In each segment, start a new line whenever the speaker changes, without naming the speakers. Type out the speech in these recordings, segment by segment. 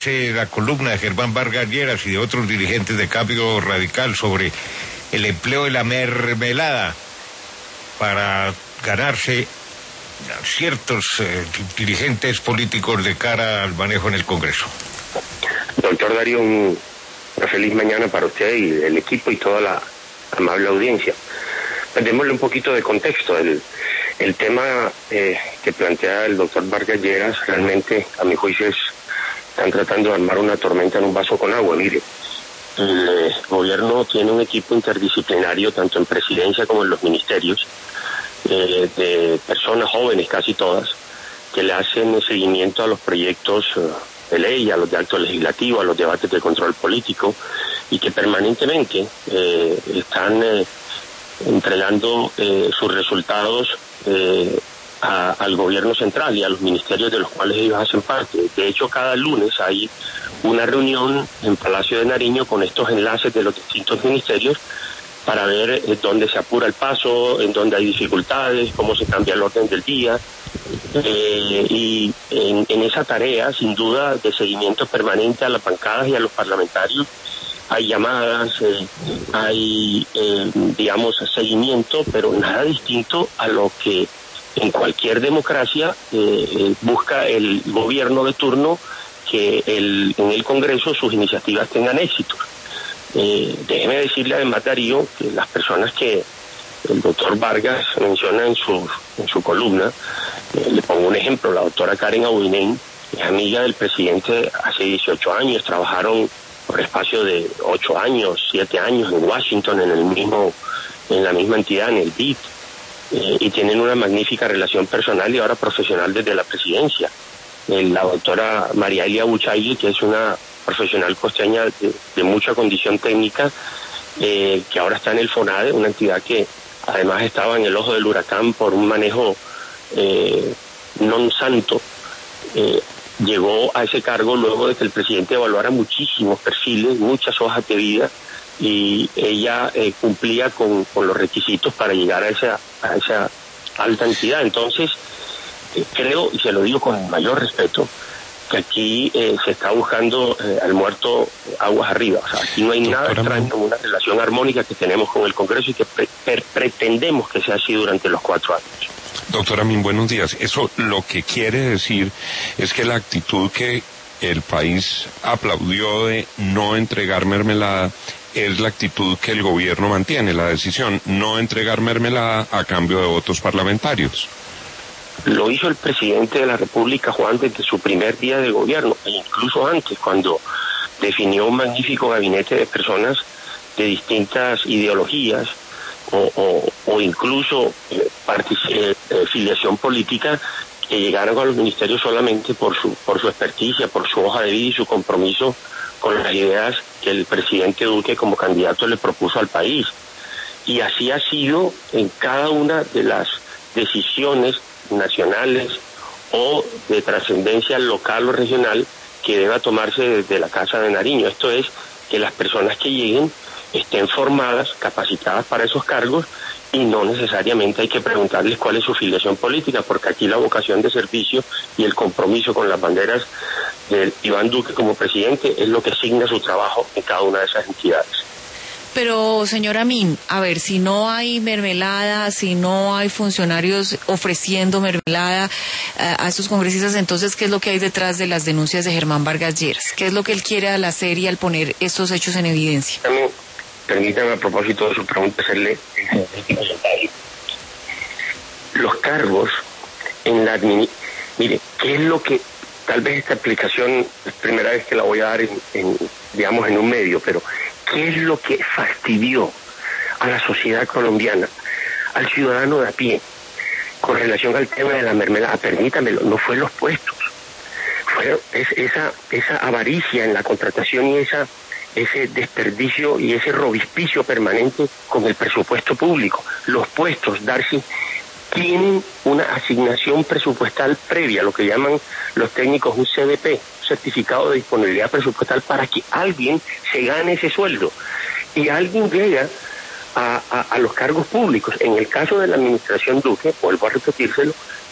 La columna de Germán Vargas Lleras y de otros dirigentes de Cambio Radical sobre el empleo de la mermelada para ganarse a ciertos dirigentes políticos de cara al manejo en el Congreso.
Doctor Darío, una feliz mañana para usted y el equipo y toda la amable audiencia. Démosle un poquito de contexto. El tema que plantea el doctor Vargas Lleras realmente, a mi juicio, están tratando de armar una tormenta en un vaso con agua. Mire, el gobierno tiene un equipo interdisciplinario, tanto en presidencia como en los ministerios, de personas jóvenes, casi todas, que le hacen seguimiento a los proyectos de ley, a los de acto legislativo, a los debates de control político, y que permanentemente están entregando sus resultados al gobierno central y a los ministerios de los cuales ellos hacen parte. De hecho, cada lunes hay una reunión en Palacio de Nariño con estos enlaces de los distintos ministerios para ver dónde se apura el paso, en dónde hay dificultades, cómo se cambia el orden del día. Y en esa tarea, sin duda, de seguimiento permanente a las bancadas y a los parlamentarios, hay llamadas, hay, seguimiento, pero nada distinto a lo que en cualquier democracia busca el gobierno de turno, que en el Congreso sus iniciativas tengan éxito. Déjeme decirle además, Darío, que las personas que el doctor Vargas menciona en su columna, le pongo un ejemplo, la doctora Karen Aubinen es amiga del presidente hace 18 años, trabajaron por espacio de 8 años, 7 años en Washington, en la misma entidad, en el BID, y tienen una magnífica relación personal y ahora profesional desde la presidencia. La doctora María Elia Buchayli, que es una profesional costeña de mucha condición técnica, que ahora está en el FONADE, una entidad que además estaba en el ojo del huracán por un manejo non santo, llegó a ese cargo luego de que el presidente evaluara muchísimos perfiles, muchas hojas de vida, y ella cumplía con los requisitos para llegar a esa alta entidad. Entonces, creo, y se lo digo con mayor respeto, que aquí se está buscando al muerto aguas arriba. O sea, aquí no hay nada extraño en una relación armónica que tenemos con el Congreso y que pretendemos que sea así durante los 4 años.
Doctor Amin, buenos días. Eso lo que quiere decir es que la actitud que el país aplaudió de no entregar mermelada es la actitud que el gobierno mantiene, la decisión, no entregar mermelada a cambio de votos parlamentarios.
Lo hizo el presidente de la República, Juan, desde su primer día de gobierno, e incluso antes, cuando definió un magnífico gabinete de personas de distintas ideologías o incluso filiación política, que llegaron a los ministerios solamente por su experticia, por su hoja de vida y su compromiso con las ideas que el presidente Duque como candidato le propuso al país. Y así ha sido en cada una de las decisiones nacionales o de trascendencia local o regional que deba tomarse desde la Casa de Nariño. Esto es, que las personas que lleguen estén formadas, capacitadas para esos cargos, y no necesariamente hay que preguntarles cuál es su filiación política, porque aquí la vocación de servicio y el compromiso con las banderas de Iván Duque como presidente es lo que asigna su trabajo en cada una de esas entidades.
Pero, señor Amin, a ver, si no hay mermelada, si no hay funcionarios ofreciendo mermelada a estos congresistas, entonces, ¿qué es lo que hay detrás de las denuncias de Germán Vargas Lleras? ¿Qué es lo que él quiere hacer y al poner estos hechos en evidencia?
También, permítame, a propósito de su pregunta, hacerle los cargos en la administración. Mire, ¿qué es lo que, tal vez esta explicación es primera vez que la voy a dar en un medio, pero ¿qué es lo que fastidió a la sociedad colombiana, al ciudadano de a pie, con relación al tema de la mermelada? Permítamelo, no fue los puestos, fue esa avaricia en la contratación y ese desperdicio y ese robispicio permanente con el presupuesto público. Los puestos, Darcy, tienen una asignación presupuestal previa, lo que llaman los técnicos un CDP, certificado de disponibilidad presupuestal, para que alguien se gane ese sueldo. Y alguien llega a los cargos públicos. En el caso de la administración Duque, vuelvo a repetírselo,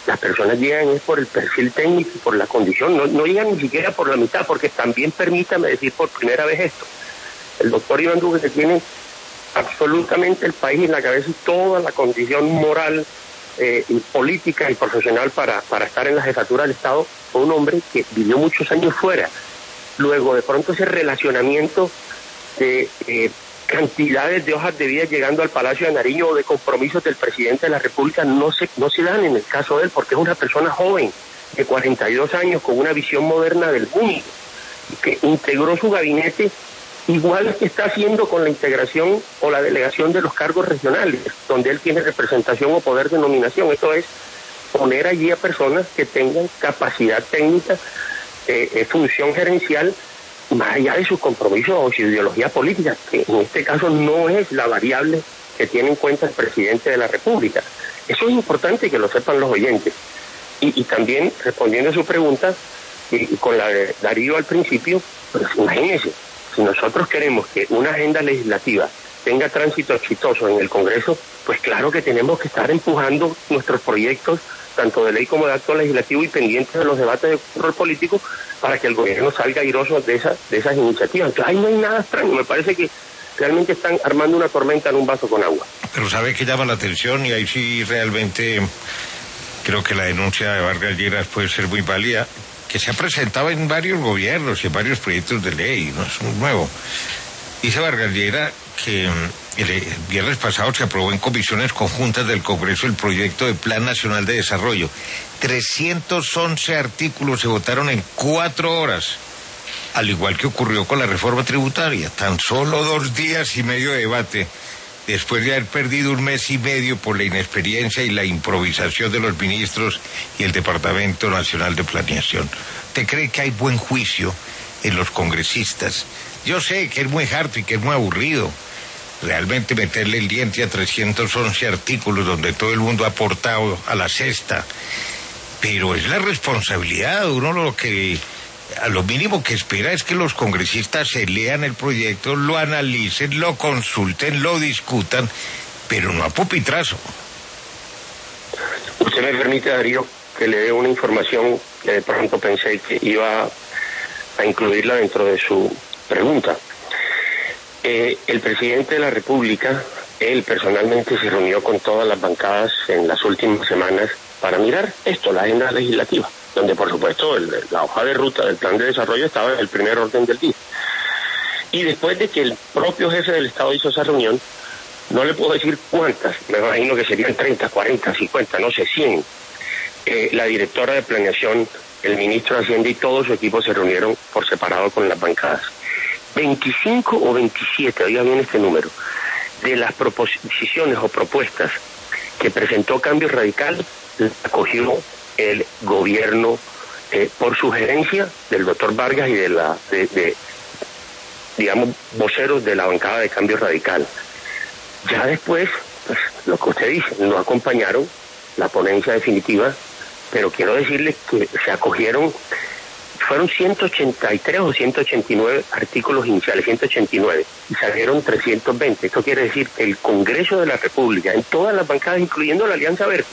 las personas llegan es por el perfil técnico y por la condición, no llegan ni siquiera por la mitad, porque también permítame decir por primera vez esto, el doctor Iván Duque, que tiene absolutamente el país en la cabeza y toda la condición moral, y política y profesional para estar en la jefatura del Estado, fue un hombre que vivió muchos años fuera. Luego de pronto ese relacionamiento de cantidades de hojas de vida llegando al Palacio de Nariño o de compromisos del presidente de la República no se dan en el caso de él, porque es una persona joven de 42 años con una visión moderna del mundo, que integró su gabinete igual que está haciendo con la integración o la delegación de los cargos regionales, donde él tiene representación o poder de nominación. Esto es poner allí a personas que tengan capacidad técnica, función gerencial, más allá de sus compromisos o su ideología política, que en este caso no es la variable que tiene en cuenta el presidente de la República. Eso es importante que lo sepan los oyentes. Y también, respondiendo a su pregunta, y con la de Darío al principio, pues imagínense, si nosotros queremos que una agenda legislativa tenga tránsito exitoso en el Congreso, pues claro que tenemos que estar empujando nuestros proyectos, tanto de ley como de acto legislativo, y pendientes de los debates de control político, para que el gobierno salga airoso de esas iniciativas. Entonces ahí no hay nada extraño, me parece que realmente están armando una tormenta en un vaso con agua.
Pero ¿sabe qué llama la atención? Y ahí sí realmente creo que la denuncia de Vargas Lleras puede ser muy válida, que se ha presentado en varios gobiernos y en varios proyectos de ley, no es un nuevo. Dice Vargas Lleras que el viernes pasado se aprobó en comisiones conjuntas del Congreso el proyecto de Plan Nacional de Desarrollo. 311 artículos se votaron en 4 horas, al igual que ocurrió con la reforma tributaria. Tan solo 2 días y medio de debate, después de haber perdido 1 mes y medio por la inexperiencia y la improvisación de los ministros y el Departamento Nacional de Planeación. ¿Usted cree que hay buen juicio en los congresistas? Yo sé que es muy harto y que es muy aburrido realmente meterle el diente a 311 artículos donde todo el mundo ha aportado a la cesta, pero es la responsabilidad. Uno a lo mínimo que espera es que los congresistas se lean el proyecto, lo analicen, lo consulten, lo discutan, pero no a pupitrazo.
Usted me permite, Darío, que le dé una información que de pronto pensé que iba a incluirla dentro de su pregunta. El presidente de la República, él personalmente se reunió con todas las bancadas en las últimas semanas para mirar esto, la agenda legislativa, donde por supuesto la hoja de ruta del plan de desarrollo estaba en el primer orden del día. Y después de que el propio jefe del Estado hizo esa reunión, no le puedo decir cuántas, me imagino que serían 30, 40, 50, no sé, 100. La directora de planeación, el ministro de Hacienda y todo su equipo se reunieron por separado con las bancadas. 25 o 27, oiga bien este número, de las proposiciones o propuestas que presentó Cambio Radical, la acogió el gobierno por sugerencia del doctor Vargas y de digamos, voceros de la bancada de Cambio Radical. Ya después, pues, lo que usted dice, no acompañaron la ponencia definitiva, pero quiero decirles que se acogieron, fueron 183 o 189 artículos iniciales, 189, y salieron 320. Esto quiere decir que el Congreso de la República, en todas las bancadas, incluyendo la Alianza Verde,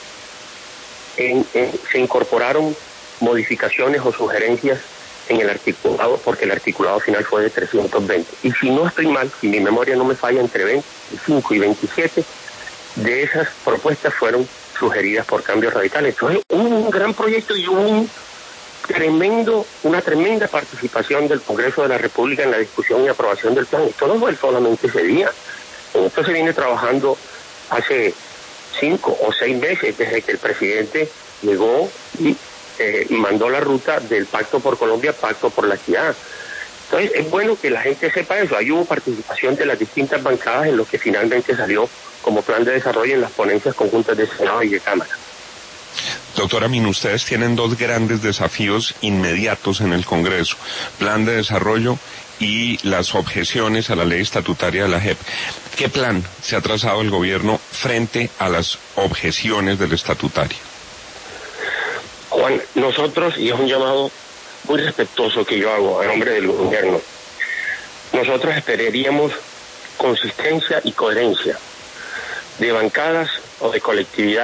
se incorporaron modificaciones o sugerencias en el articulado, porque el articulado final fue de 320. Y si no estoy mal, si mi memoria no me falla, entre 25 y 27 de esas propuestas fueron sugeridas por Cambio Radical. Entonces hubo un gran proyecto y hubo una tremenda participación del Congreso de la República en la discusión y aprobación del plan. Esto no fue solamente ese día. Esto se viene trabajando hace 5 o 6 meses desde que el presidente llegó y mandó la ruta del Pacto por Colombia, Pacto por la Equidad. Entonces es bueno que la gente sepa eso. Ahí hubo participación de las distintas bancadas en lo que finalmente salió como plan de desarrollo en las ponencias conjuntas de Senado y de Cámara.
Doctora Amin, ustedes tienen 2 grandes desafíos inmediatos en el Congreso: plan de desarrollo y las objeciones a la ley estatutaria de la JEP. ¿Qué plan se ha trazado el gobierno frente a las objeciones del estatutario?
Juan, nosotros, y es un llamado muy respetuoso que yo hago a nombre del gobierno, nosotros esperaríamos consistencia y coherencia de bancadas o de colectividades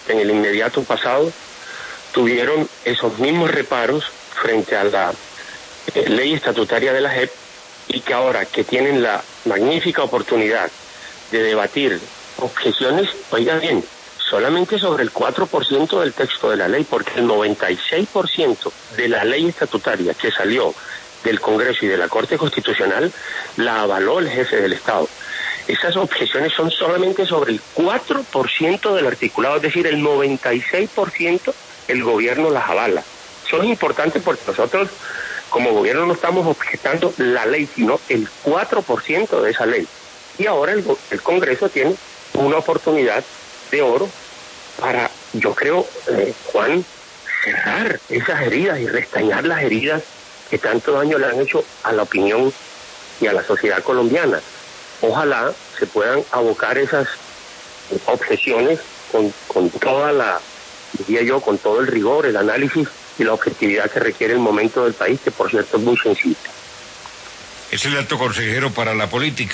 en el inmediato pasado tuvieron esos mismos reparos frente a la ley estatutaria de la JEP, y que ahora que tienen la magnífica oportunidad de debatir objeciones, oiga bien, solamente sobre el 4% del texto de la ley, porque el 96% de la ley estatutaria que salió del Congreso y de la Corte Constitucional la avaló el jefe del Estado. Esas objeciones son solamente sobre el 4% del articulado, es decir, el 96% el gobierno las avala. Son importantes porque nosotros como gobierno no estamos objetando la ley, sino el 4% de esa ley. Y ahora el Congreso tiene una oportunidad de oro para, yo creo, Juan, cerrar esas heridas y restañar las heridas que tanto daño le han hecho a la opinión y a la sociedad colombiana. Ojalá se puedan abocar esas objeciones con toda la, diría yo, con todo el rigor, el análisis y la objetividad que requiere el momento del país, que por cierto es muy sensible.
Es el alto consejero para la política.